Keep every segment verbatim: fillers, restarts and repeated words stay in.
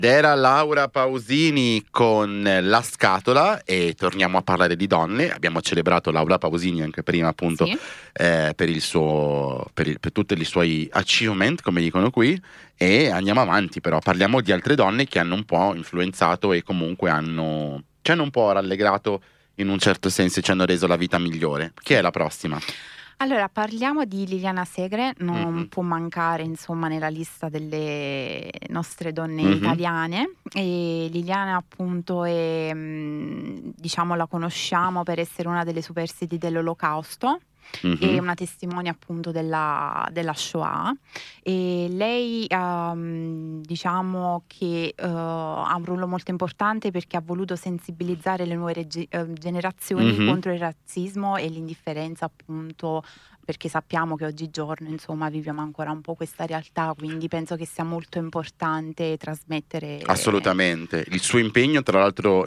Era Laura Pausini con La Scatola e torniamo a parlare di donne. Abbiamo celebrato Laura Pausini anche prima, appunto, sì. eh, per il suo per, il, per tutti i suoi achievement, come dicono qui, e andiamo avanti. Però parliamo di altre donne che hanno un po' influenzato e comunque hanno ci hanno un po' rallegrato in un certo senso e ci hanno reso la vita migliore. Chi è la prossima? Allora, parliamo di Liliana Segre, non Mm-hmm. può mancare insomma nella lista delle nostre donne Mm-hmm. italiane. E Liliana appunto è, diciamo, la conosciamo per essere una delle superstiti dell'Olocausto. Mm-hmm. È una testimone appunto della, della Shoah, e lei um, diciamo che uh, ha un ruolo molto importante perché ha voluto sensibilizzare le nuove reg- uh, generazioni Mm-hmm. contro il razzismo e l'indifferenza, appunto, perché sappiamo che oggigiorno insomma viviamo ancora un po' questa realtà, quindi penso che sia molto importante trasmettere. Assolutamente, il suo impegno tra l'altro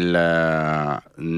nel,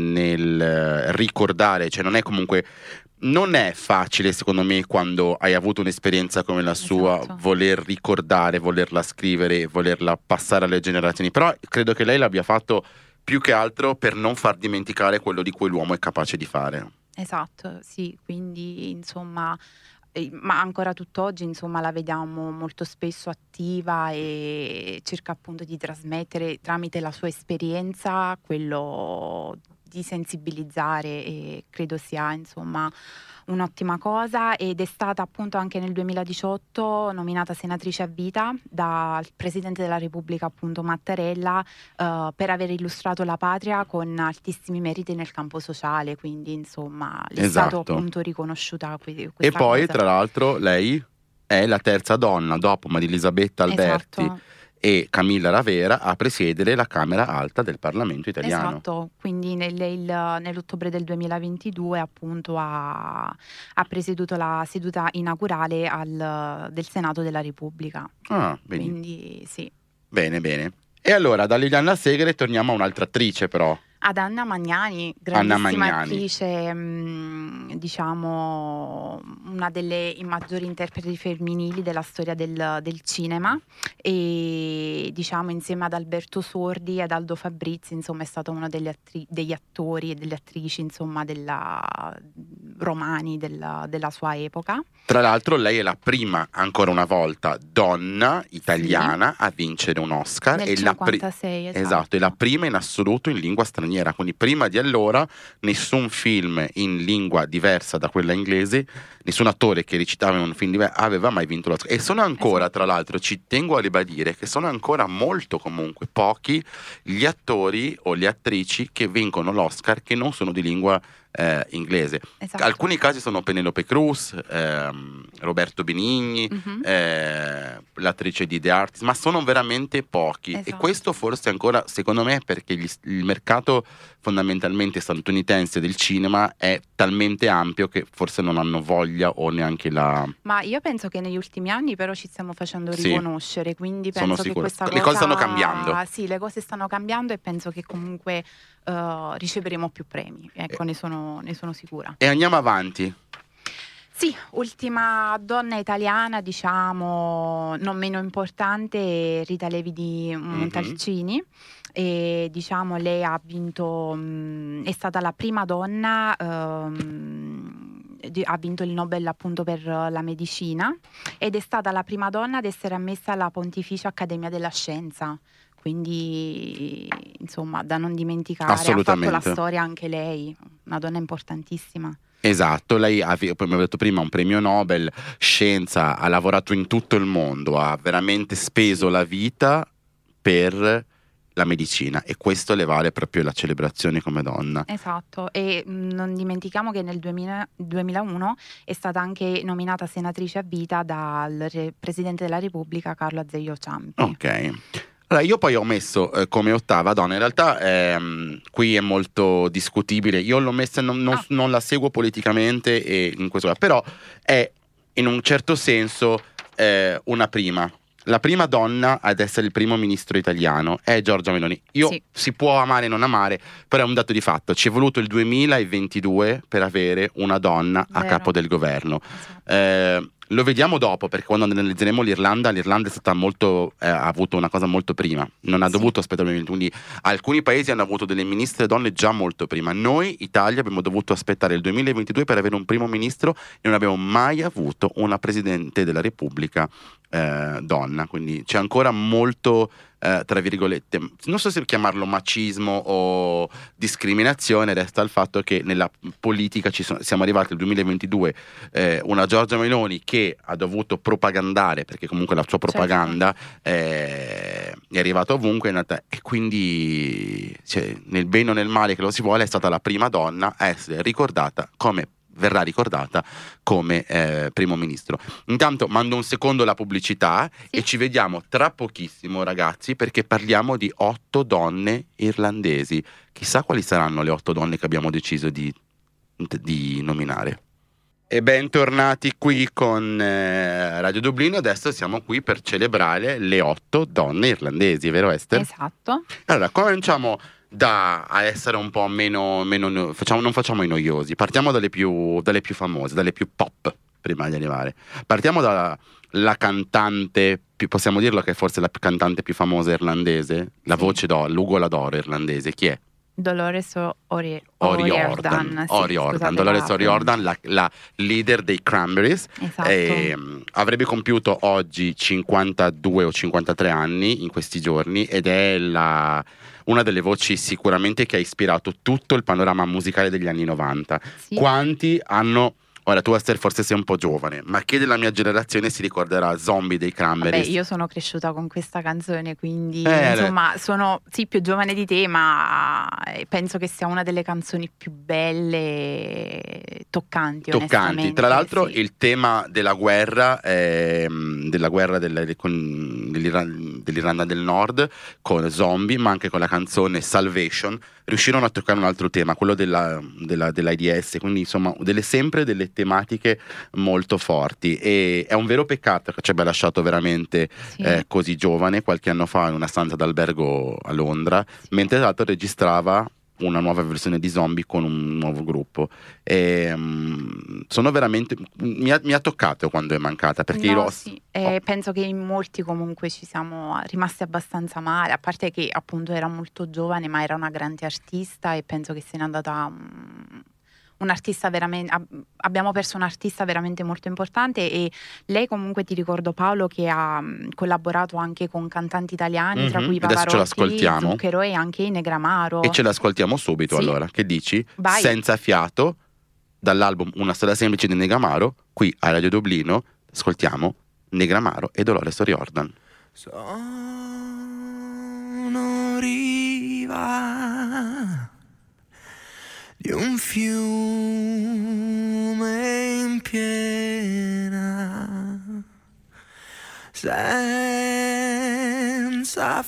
nel ricordare, cioè non è comunque non è facile secondo me quando hai avuto un'esperienza come la sua, Esatto. voler ricordare, volerla scrivere, volerla passare alle generazioni, però credo che lei l'abbia fatto più che altro per non far dimenticare quello di cui l'uomo è capace di fare. Esatto, sì, quindi insomma, eh, ma ancora tutt'oggi insomma la vediamo molto spesso attiva e cerca appunto di trasmettere tramite la sua esperienza quello di sensibilizzare, e credo sia insomma un'ottima cosa. Ed è stata appunto anche nel duemiladiciotto nominata senatrice a vita dal Presidente della Repubblica, appunto Mattarella, uh, per aver illustrato la patria con altissimi meriti nel campo sociale, quindi insomma le è Esatto. stato appunto riconosciuta que- questa E poi cosa. tra l'altro lei è la terza donna dopo Maria Elisabetta Alberti Esatto. e Camilla Ravera a presiedere la Camera Alta del Parlamento italiano. Esatto, quindi nel, il, nell'ottobre del duemilaventidue appunto ha, ha presieduto la seduta inaugurale al, del Senato della Repubblica. Ah, bene. Quindi sì. Bene, bene. E allora da Liliana Segre torniamo a un'altra attrice però. Ad Anna Magnani, grandissima Anna Magnani. attrice, mh, diciamo una delle maggiori interpreti femminili della storia del, del cinema, e diciamo insieme ad Alberto Sordi e ad Aldo Fabrizi insomma è stato uno degli, attri- degli attori e delle attrici insomma della, romani della, della sua epoca. Tra l'altro lei è la prima, ancora una volta, donna italiana Sì. a vincere un Oscar. Nel e cinquantasei, la pri- esatto. esatto, è la prima in assoluto in lingua straniera, quindi prima di allora nessun film in lingua diversa da quella inglese, nessun attore che recitava in un film diverso aveva mai vinto l'Oscar. E sono ancora, Esatto. tra l'altro, ci tengo a ribadire che sono ancora molto comunque pochi gli attori o le attrici che vincono l'Oscar che non sono di lingua Eh, inglese. Esatto. Alcuni casi sono Penelope Cruz, ehm, Roberto Benigni, Mhm. eh, l'attrice di The Artist, ma sono veramente pochi. Esatto. E questo forse ancora, secondo me, perché gli, il mercato fondamentalmente statunitense del cinema è talmente ampio che forse non hanno voglia o neanche la... Ma io penso che negli ultimi anni però ci stiamo facendo Sì. riconoscere, quindi Sono penso che sicuro. questa Le cosa... cose stanno cambiando. Sì, le cose stanno cambiando e penso che comunque uh, riceveremo più premi, ecco, ne sono, ne sono sicura. E andiamo avanti. Sì, ultima donna italiana, diciamo, non meno importante, Rita Levi di Montalcini. Mm-hmm. E diciamo lei ha vinto, mh, è stata la prima donna, um, di, ha vinto il Nobel appunto per la medicina, ed è stata la prima donna ad essere ammessa alla Pontificia Accademia della Scienza. Quindi insomma da non dimenticare, ha fatto la storia anche lei, una donna importantissima. Esatto, lei ha, come ho detto prima, un premio Nobel, scienza, ha lavorato in tutto il mondo, ha veramente speso la vita per la medicina, e questo le vale proprio la celebrazione come donna. Esatto, e mh, non dimentichiamo che nel duemila, duemilauno è stata anche nominata senatrice a vita dal re, Presidente della Repubblica Carlo Azeglio Ciampi. Ok. Allora, io poi ho messo eh, come ottava donna, in realtà ehm, qui è molto discutibile, io l'ho messa, non, non, Ah. non la seguo politicamente e in questo, però è in un certo senso eh, una prima. La prima donna ad essere il primo ministro italiano è Giorgia Meloni. Io Sì. si può amare o non amare, però è un dato di fatto. Ci è voluto il duemilaventidue per avere una donna a Vero. capo del governo. Esatto. Eh, lo vediamo dopo, perché quando analizzeremo l'Irlanda, l'Irlanda è stata molto, eh, ha avuto una cosa molto prima, non ha Sì. dovuto aspettare il duemilaventidue. Alcuni paesi hanno avuto delle ministre donne già molto prima. Noi, Italia, abbiamo dovuto aspettare il duemilaventidue per avere un primo ministro e non abbiamo mai avuto una presidente della Repubblica eh, donna, quindi c'è ancora molto, eh, tra virgolette, non so se chiamarlo macismo o discriminazione, resta il fatto che nella politica ci sono, siamo arrivati al duemilaventidue, eh, una Giorgia Meloni che ha dovuto propagandare, perché comunque la sua propaganda eh, è arrivata ovunque, è nata, e quindi cioè, nel bene o nel male che lo si vuole, è stata la prima donna a essere ricordata come verrà ricordata come eh, primo ministro. Intanto mando un secondo la pubblicità, sì, e ci vediamo tra pochissimo, ragazzi, perché parliamo di otto donne irlandesi. Chissà quali saranno le otto donne che abbiamo deciso di, di nominare. E bentornati qui con eh, Radio Dublino. Adesso siamo qui per celebrare le otto donne irlandesi, vero Esther? Esatto. Allora, cominciamo da a essere un po' meno, meno facciamo, non facciamo i noiosi, partiamo dalle più, dalle più famose, dalle più pop, prima di arrivare. Partiamo dalla la cantante, più, possiamo dirlo che è forse la cantante più famosa irlandese, la sì, voce d'oro, l'ugola d'oro irlandese, chi è? Dolores O'Riordan. O'Riordan, Sì, O'Riordan. Dolores O'Riordan, la, la leader dei Cranberries. Esatto. E, um, avrebbe compiuto oggi cinquantadue o cinquantatré anni in questi giorni, ed è la, una delle voci sicuramente che ha ispirato tutto il panorama musicale degli anni novanta. Sì. Quanti hanno... Ora, tu Esther forse sei un po' giovane, ma chi della mia generazione si ricorderà Zombie dei Cranberries? Beh, io sono cresciuta con questa canzone, quindi eh, insomma sono sì più giovane di te, ma penso che sia una delle canzoni più belle, toccanti. Toccanti. Tra l'altro, sì, il tema della guerra, eh, della guerra del, con, dell'Irlanda, dell'Irlanda del Nord con Zombie, ma anche con la canzone Salvation, riuscirono a toccare un altro tema, quello della, della, dell'AIDS, quindi insomma delle, sempre delle tematiche molto forti, e è un vero peccato che ci abbia lasciato veramente sì, eh, così giovane, qualche anno fa in una stanza d'albergo a Londra, sì, mentre tra l'altro registrava una nuova versione di Zombie con un nuovo gruppo. E, um, sono veramente mi ha, mi ha toccato quando è mancata, perché no, io sì. eh, penso che in molti comunque ci siamo rimasti abbastanza male, a parte che appunto era molto giovane, ma era una grande artista, e penso che se n'è andata um, un artista veramente, abbiamo perso un artista veramente molto importante. E lei comunque, ti ricordo Paolo, che ha um, collaborato anche con cantanti italiani, mm-hmm, tra cui Pavarotti, Zucchero e anche i Negramaro, e ce l'ascoltiamo subito. Sì. Allora, che dici? Vai. Senza fiato, dall'album Una storia semplice di Negramaro, qui a Radio Dublino ascoltiamo Negramaro e Dolores O'Riordan. Sono riva di un fiume in piena, senza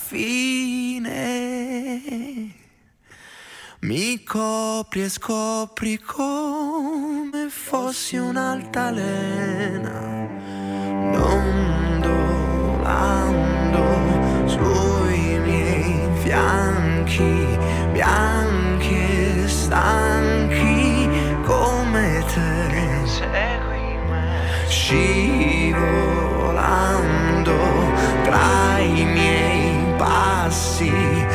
fine, mi copri e scopri come fossi un'altalena, dondolando sui miei fianchi bianchi e stanchi come te, segui me, scivolando tra i miei passi,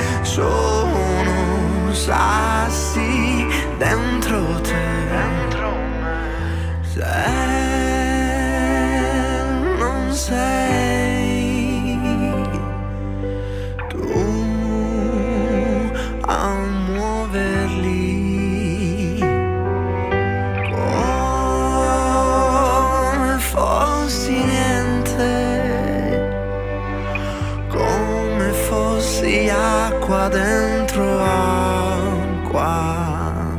sono sassi dentro te, dentro me. Se non sei tu a muoverli, come fossi niente, come fossi acqua dentro acqua,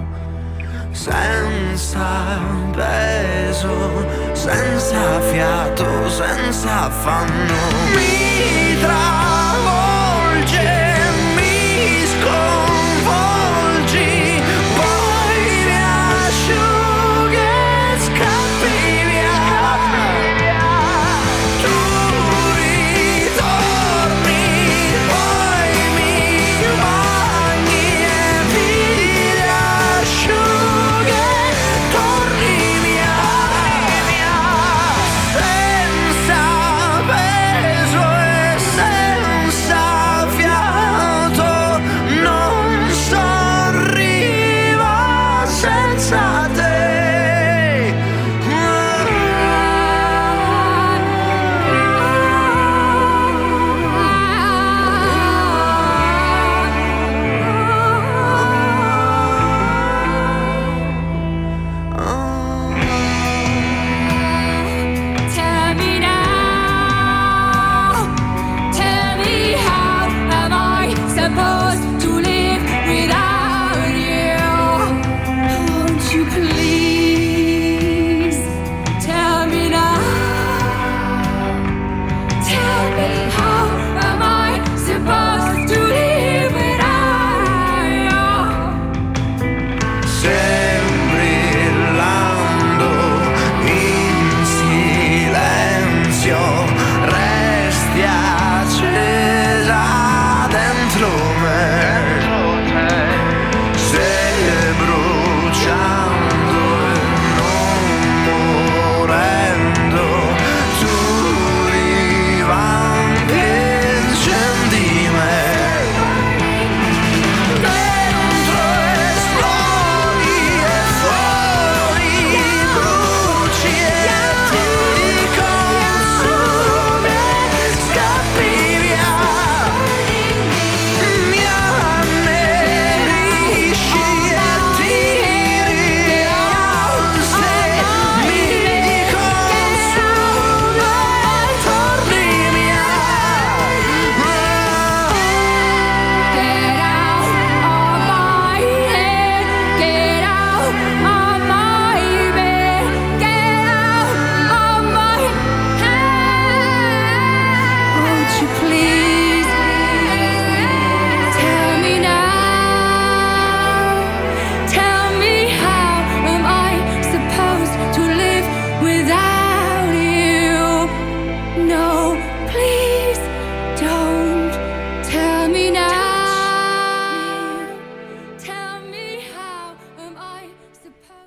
senza peso, senza fiato, senza affanno, mi travolge.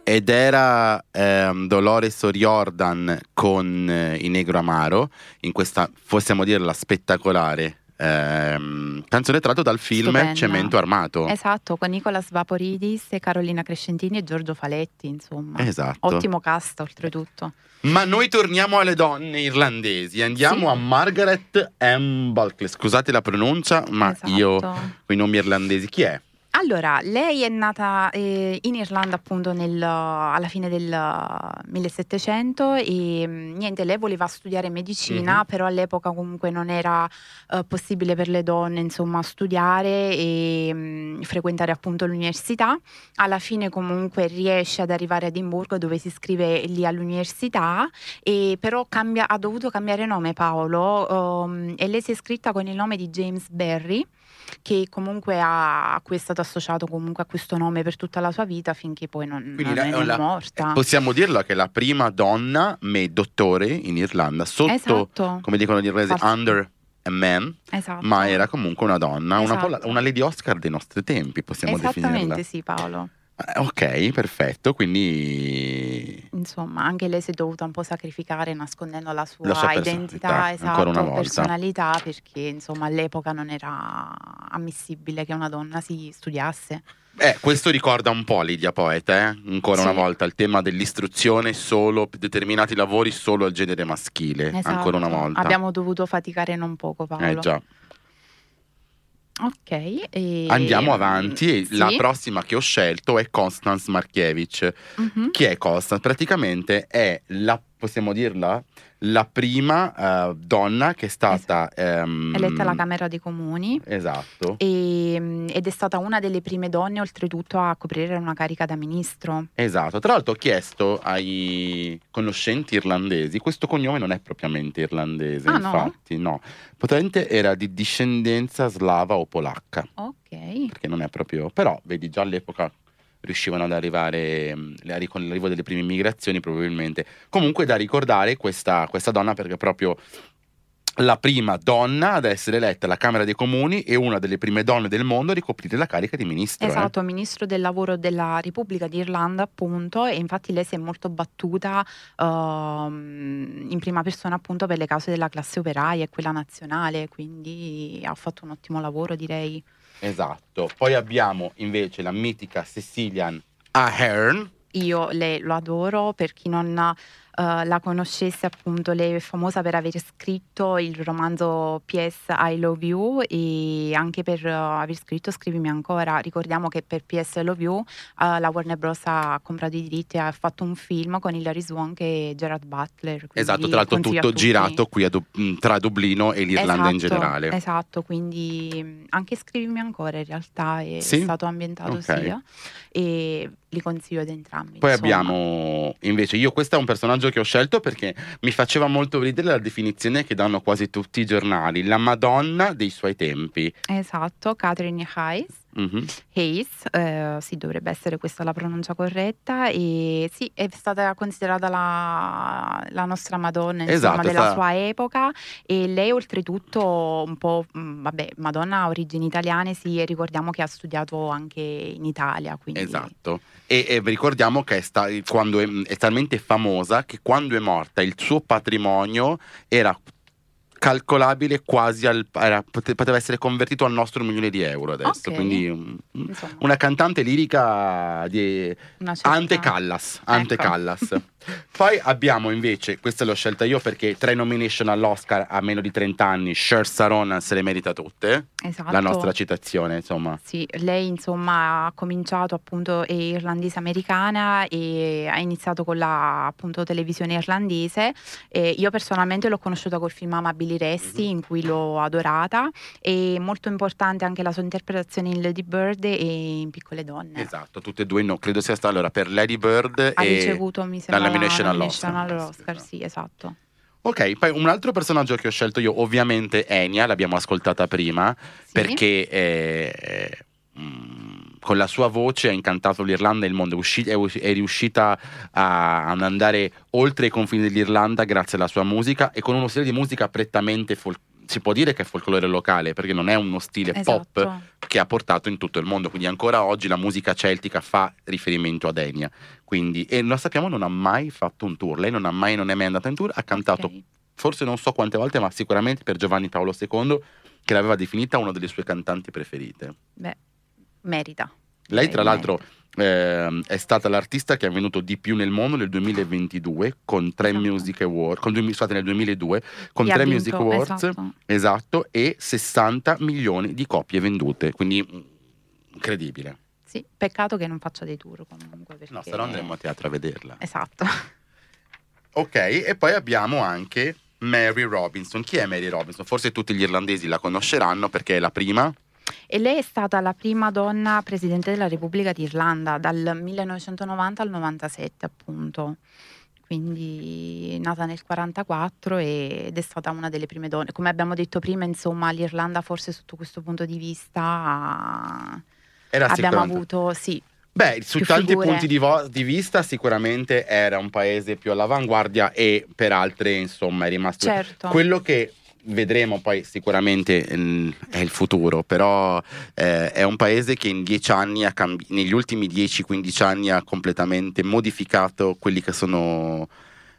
ed era ehm, Dolores O'Riordan con eh, I Negro Amaro, in questa, possiamo dirla, spettacolare ehm, canzone tratto dal film Stupenda. Cemento Armato. Esatto, con Nicolas Vaporidis e Carolina Crescentini e Giorgio Faletti, insomma. Esatto. Ottimo cast, oltretutto. Ma noi torniamo alle donne irlandesi, andiamo Sì. a Margaret M. Bulkley, scusate la pronuncia, ma Esatto. io con i nomi irlandesi, chi è? Allora, lei è nata eh, in Irlanda appunto nel, alla fine del millesettecento e mh, niente, lei voleva studiare medicina, Mhm. però all'epoca comunque non era eh, possibile per le donne insomma studiare e mh, frequentare appunto l'università. Alla fine comunque riesce ad arrivare a Edimburgo dove si iscrive lì all'università e però cambia, ha dovuto cambiare nome Paolo um, e lei si è iscritta con il nome di James Barry, che comunque ha, a cui è stato associato comunque a questo nome per tutta la sua vita finché poi non, Quindi non la- è la- morta. Possiamo dirlo che è la prima donna me dottore in Irlanda, sotto, Esatto, come dicono gli inglesi, Falso. under a man, esatto. ma era comunque una donna, una, po' la- Esatto. una Lady Oscar dei nostri tempi, possiamo definirla. Esattamente sì, Paolo. Eh, Ok, perfetto, quindi Insomma, anche lei si è dovuta un po' sacrificare nascondendo la sua, La sua identità, personalità, esatto, ancora una volta. personalità, perché insomma all'epoca non era ammissibile che una donna si studiasse. Eh, questo ricorda un po' Lidia Poeta, eh? Ancora Sì. una volta il tema dell'istruzione solo per determinati lavori solo al genere maschile, Esatto. ancora una volta. Abbiamo dovuto faticare non poco, Paolo. Eh già. Ok, e- Andiamo avanti, e sì. la prossima che ho scelto è Constance Markiewicz. Mhm. Chi è Constance? Praticamente è la, possiamo dirla, la prima eh, donna che è stata ehm, Eletta alla Camera dei Comuni Esatto. e- ed è stata una delle prime donne oltretutto a coprire una carica da ministro. Esatto, tra l'altro ho chiesto ai conoscenti irlandesi, questo cognome non è propriamente irlandese, Ah, no? infatti, no. Potente era di discendenza slava o polacca, Ok, perché non è proprio, però vedi già all'epoca riuscivano ad arrivare mh, le- con l'arrivo delle prime immigrazioni probabilmente. Comunque da ricordare questa, questa donna perché è proprio la prima donna ad essere eletta alla Camera dei Comuni e una delle prime donne del mondo a ricoprire la carica di ministro. eh. esatto, ministro del lavoro della Repubblica d'Irlanda appunto e infatti lei si è molto battuta ehm, in prima persona appunto per le cause della classe operaia e quella nazionale, quindi ha fatto un ottimo lavoro direi. Esatto. Poi abbiamo invece la mitica Cecilian Ahern. Io lei lo adoro, per chi non eh, la conoscesse appunto lei è famosa per aver scritto il romanzo P S I Love You e anche per eh, aver scritto Scrivimi ancora. Ricordiamo che per P S I Love You eh, la Warner Bros. Ha comprato i diritti e ha fatto un film con Hilary Swank e Gerard Butler. quindi Esatto, tra l'altro consiglio a tutto tutti. girato qui a Dub- mh, tra Dublino e l'Irlanda in Esatto, generale. Esatto, quindi mh, anche Scrivimi ancora in realtà è Sì? stato ambientato Ok. sia e li consiglio ad entrambi. Poi insomma. abbiamo invece, io questo è un personaggio che ho scelto perché mi faceva molto ridere la definizione che danno quasi tutti i giornali, la Madonna dei suoi tempi. Esatto, Catherine Hayes. Mhm. Hayes, eh, sì, dovrebbe essere questa la pronuncia corretta e sì, è stata considerata la, la nostra Madonna insomma, Esatto, della sta- sua epoca e lei oltretutto un po', mh, vabbè, Madonna ha origini italiane sì e ricordiamo che ha studiato anche in Italia, quindi Esatto. E, e ricordiamo che è, sta- quando è, è talmente famosa che quando è morta il suo patrimonio era calcolabile quasi al era- pote- poteva essere convertito al nostro milione di euro adesso. Ok. Quindi um, insomma, una cantante lirica di una certa- Ante Callas, Ante Ecco. Callas. Poi abbiamo invece, questa l'ho scelta io perché tre nomination all'Oscar a meno di trenta anni, Cher Saron se le merita tutte, Esatto. la nostra citazione insomma. Sì, lei insomma ha cominciato appunto è irlandese americana e ha iniziato con la appunto televisione irlandese e io personalmente l'ho conosciuta col film Amabili Resti Mhm. in cui l'ho adorata e molto importante anche la sua interpretazione in Lady Bird e in Piccole Donne. Esatto, tutte e due no, credo sia stato allora per Lady Bird Ha e ricevuto mi sembra la nomination la all'Oscar. all'Oscar, sì, esatto. Ok, poi un altro personaggio che ho scelto io, ovviamente Enya, l'abbiamo ascoltata prima, Sì. perché eh, mm, con la sua voce ha incantato l'Irlanda e il mondo, è, usci- è usci- è riuscita a, ad andare oltre i confini dell'Irlanda grazie alla sua musica e con uno stile di musica prettamente folk- si può dire che è folklore locale, perché non è uno stile Esatto. pop che ha portato in tutto il mondo, quindi ancora oggi la musica celtica fa riferimento ad Enya, quindi, e lo sappiamo, non ha mai fatto un tour, lei non ha mai non è mai andata in tour, ha cantato Ok. forse non so quante volte, ma sicuramente per Giovanni Paolo secondo, che l'aveva definita una delle sue cantanti preferite. Beh, merita. Lei tra Eh, l'altro merita. ehm, è stata l'artista che è venuto di più nel mondo nel duemilaventidue con tre Esatto. Music Awards, con due, scusate, nel duemiladue con E ha tre vinto, Music Awards, esatto. esatto, e sessanta milioni di copie vendute, quindi mm, incredibile. Sì, peccato che non faccia dei tour comunque, perché... No, se no andremo a teatro a vederla. Esatto. Ok, e poi abbiamo anche Mary Robinson. Chi è Mary Robinson? Forse tutti gli irlandesi la conosceranno perché è la prima. E lei è stata la prima donna presidente della Repubblica d'Irlanda dal millenovecentonovanta al novantasette, appunto. Quindi nata nel quarantaquattro ed è stata una delle prime donne. Come abbiamo detto prima, insomma, l'Irlanda forse sotto questo punto di vista ha- Era abbiamo sicuramente- avuto, sì, Beh, su più tanti figure. punti di, vo- di vista sicuramente era un paese più all'avanguardia e per altre insomma è rimasto... certo. Quello che vedremo poi sicuramente mm, è il futuro, però eh, è un paese che in dieci anni ha cambi- negli ultimi dieci quindici anni ha completamente modificato quelli che sono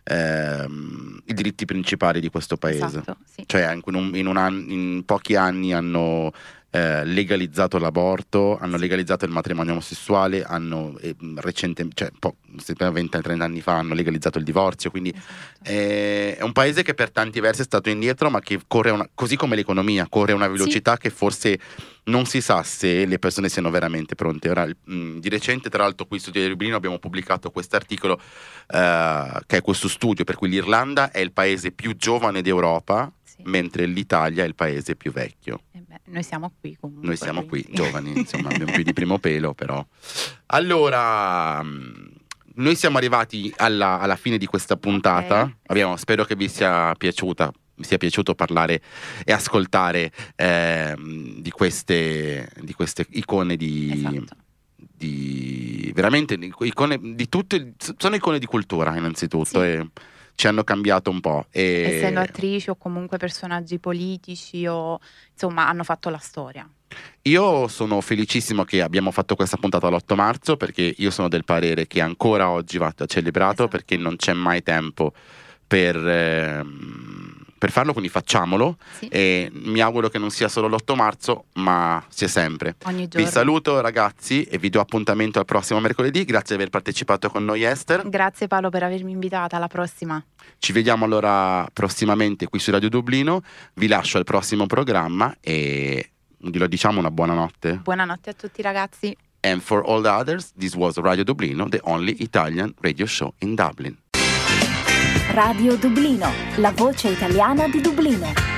ehm, i diritti principali di questo paese. Esatto, sì. Cioè in, un- in un an- in pochi anni hanno eh, legalizzato l'aborto, hanno legalizzato il matrimonio omosessuale, hanno eh, recente, cioè po- venti trenta anni fa hanno legalizzato il divorzio, quindi Esatto. eh, è un paese che per tanti versi è stato indietro, ma che corre una, così come l'economia, corre a una velocità che forse non si sa se le persone siano veramente pronte. Ora, mh, di recente, tra l'altro, qui su Diario di Dublino abbiamo pubblicato questo articolo eh, che è questo studio per cui l'Irlanda è il paese più giovane d'Europa, Sì. mentre l'Italia è il paese più vecchio. Eh beh, noi siamo qui comunque. Noi siamo qui, quindi- giovani, insomma, abbiamo più di primo pelo, però. Allora, mh, noi siamo arrivati alla, alla fine di questa puntata. Ok. Abbiamo, spero che vi sia piaciuta, vi sia piaciuto parlare e ascoltare ehm, di queste, di queste icone di, Esatto. di veramente di- icone di tutte, sono icone di cultura innanzitutto, Sì. e ci hanno cambiato un po'. E Essendo attrici o comunque personaggi politici o insomma hanno fatto la storia. Io sono felicissimo che abbiamo fatto questa puntata l'otto marzo, perché io sono del parere che ancora oggi va celebrato, Esatto. perché non c'è mai tempo per, ehm, per farlo, quindi facciamolo, Sì. e mi auguro che non sia solo l'otto marzo, ma sia sempre. Ogni Vi giorno. saluto ragazzi e vi do appuntamento al prossimo mercoledì. Grazie di aver partecipato con noi, Esther. Grazie Paolo per avermi invitata, alla prossima. Ci vediamo allora prossimamente qui su Radio Dublino. Vi lascio al prossimo programma e glielo diciamo una buonanotte. Buonanotte a tutti ragazzi. And for all the others, this was Radio Dublino, the only Italian radio show in Dublin. Radio Dublino, la voce italiana di Dublino.